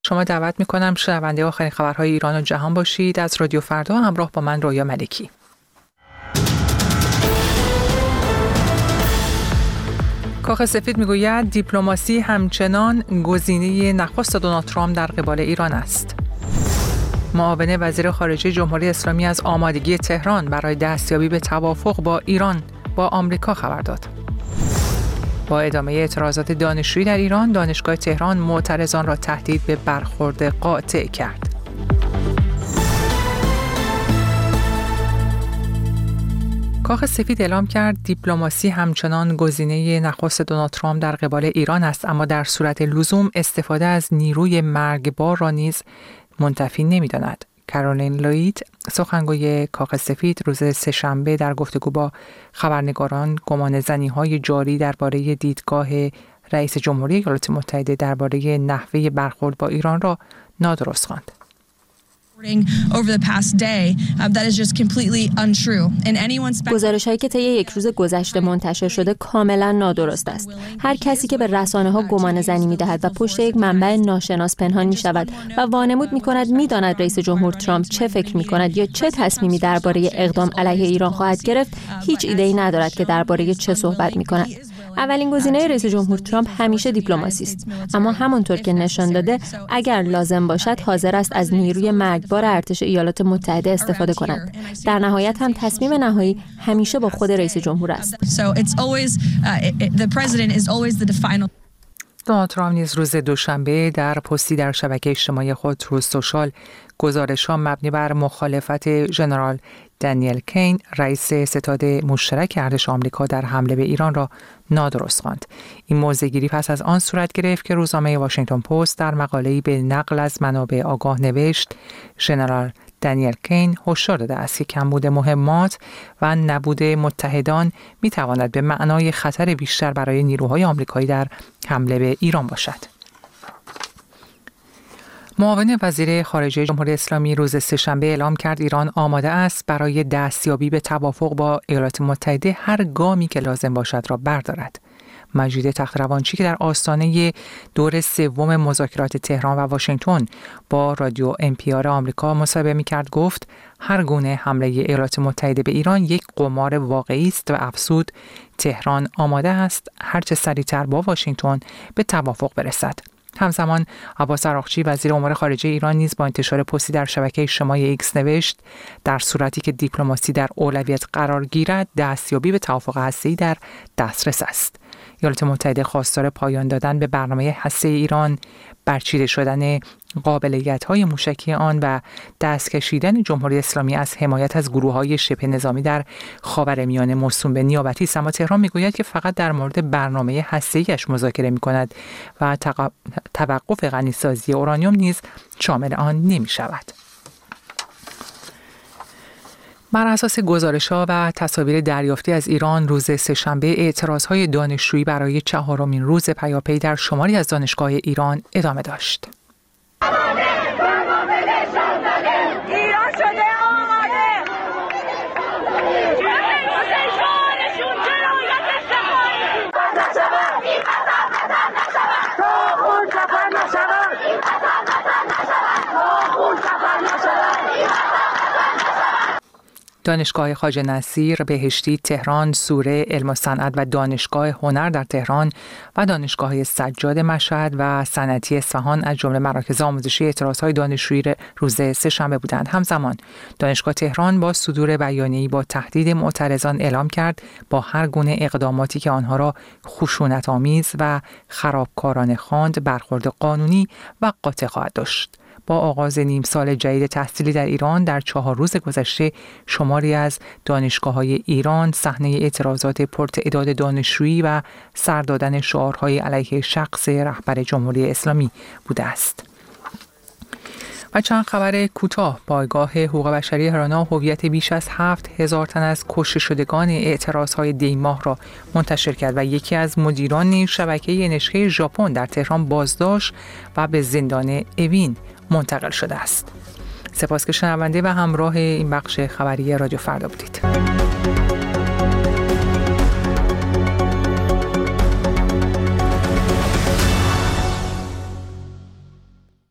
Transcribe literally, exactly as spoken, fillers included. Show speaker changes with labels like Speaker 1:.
Speaker 1: شما دعوت میکنم شنونده آخرین خبرهای ایران و جهان باشید. از رادیو فردا همراه با من رویا ملکی. کاخ سفید میگوید دیپلماسی همچنان گزینه نخست دونالد ترامپ در قبال ایران است. معاون وزیر خارجه جمهوری اسلامی از آمادگی تهران برای دستیابی به توافق با ایران با آمریکا خبر داد. با ادامه اعتراضات دانشجویی در ایران، دانشگاه تهران معترضان را تهدید به برخورد قاطع کرد. کاخ سفید اعلام کرد دیپلماسی همچنان گزینه نخست دونالد ترامپ در قبال ایران است، اما در صورت لزوم استفاده از نیروی مرگبار را نیز منتفی نمی‌داند. کارولین لوید، سخنگوی کاخ سفید، روز سه‌شنبه در گفتگو با خبرنگاران گمانه‌زنی‌های جاری درباره دیدگاه رئیس جمهوری ایالات متحده درباره نحوه برخورد با ایران را نادرست خواند.
Speaker 2: گزارش‌هایی که طی یک روز گذشته منتشر شده کاملا نادرست است. هر کسی که به رسانه‌ها گمانه‌زنی می‌دهد و پشت یک منبع ناشناس پنهان می‌شود و وانمود می‌کند می‌داند رئیس جمهور ترامپ چه فکر می‌کند یا چه تصمیمی درباره اقدام علیه ایران خواهد گرفت، هیچ ایده‌ای ندارد که درباره چه صحبت می‌کند. اولین گزینه رئیس جمهور ترامپ همیشه دیپلماسی است، اما همانطور که نشان داده اگر لازم باشد حاضر است از نیروی مرگبار ارتش ایالات متحده استفاده کند. در نهایت هم تصمیم نهایی همیشه با خود رئیس جمهور است.
Speaker 1: دونالد ترامپ نیز روز دوشنبه در پستی در شبکه اجتماعی خود تروث سوشال گزارش‌ها مبنی بر مخالفت ژنرال دانیل کین، رئیس ستاد مشترک ارتش آمریکا در حمله به ایران را نادرست خواند. این موضع‌گیری پس از آن صورت گرفت که روزنامه واشنگتن پست در مقاله‌ای به نقل از منابع آگاه نوشت ژنرال دانیل کین هشدار داده است که کمبود مهمات و نبود متحدان می‌تواند به معنای خطر بیشتر برای نیروهای آمریکایی در حمله به ایران باشد. معاون وزیر خارجه جمهوری اسلامی روز سه‌شنبه اعلام کرد ایران آماده است برای دستیابی به توافق با ایالات متحده هر گامی که لازم باشد را بردارد. مجید تخت‌روانچی که در آستانه دور سوم مذاکرات تهران و واشنگتن با رادیو ام پی آر آمریکا مصاحبه می‌کرد گفت هر گونه حمله ایالات متحده به ایران یک قمار واقعی است و افزود تهران آماده است هرچه سریعتر با واشنگتن به توافق برسد. همزمان عباس عراقچی وزیر امور خارجه ایران نیز با انتشار پستی در شبکه اجتماعی ایکس نوشت در صورتی که دیپلماسی در اولویت قرار گیرد دستیابی به توافق هسته‌ای در دسترس است. ایالات متحده خواستار پایان دادن به برنامه هسته ایران، برچیده شدن قابلیت‌های موشکی آن و دست کشیدن جمهوری اسلامی از حمایت از گروه‌های شبه نظامی در خاورمیانه موسوم به نیابتی است، اما تهران می‌گوید که فقط در مورد برنامه هسته‌ایش مذاکره می‌کند و توقف غنیسازی اورانیوم نیز شامل آن نمی‌شود. بر اساس گزارش‌ها و تصاویر دریافتی از ایران روز سه‌شنبه اعتراض‌های دانشجویی برای چهارمین روز پیاپی در شماری از دانشگاه ایران ادامه داشت. دانشگاه خواجه نصیر بهشتی تهران، سوره علم و صنعت و دانشگاه هنر در تهران و دانشگاه سجاد مشهد و صنعتی اصفهان از جمله مراکز آموزشی اعتراضهای دانشجویی روز سه‌شنبه بودند. همزمان دانشگاه تهران با صدور بیانیه‌ای با تهدید معترضان اعلام کرد با هر گونه اقداماتی که آنها را خشونت‌آمیز و خرابکارانه خواند برخورد قانونی و قاطع خواهد داشت. با آغاز نیم سال جدید تحصیلی در ایران در چهار روز گذشته شماری از دانشگاه‌های ایران صحنه اعتراضات پرتعداد دانشجویی و سر دادن شعارهای علیه شخص رهبر جمهوری اسلامی بوده است. و چند خبر کوتاه. پایگاه حقوق بشری هرانا هویت بیش از هفت هزار تن از کشته شدگان اعتراضهای دی ماه را منتشر کرد و یکی از مدیران شبکه ان اچ کی ژاپن در تهران بازداشت و به زندان اوین منتقل شده است. سپاس که شنونده و همراه این بخش خبری رادیو فردا بودید.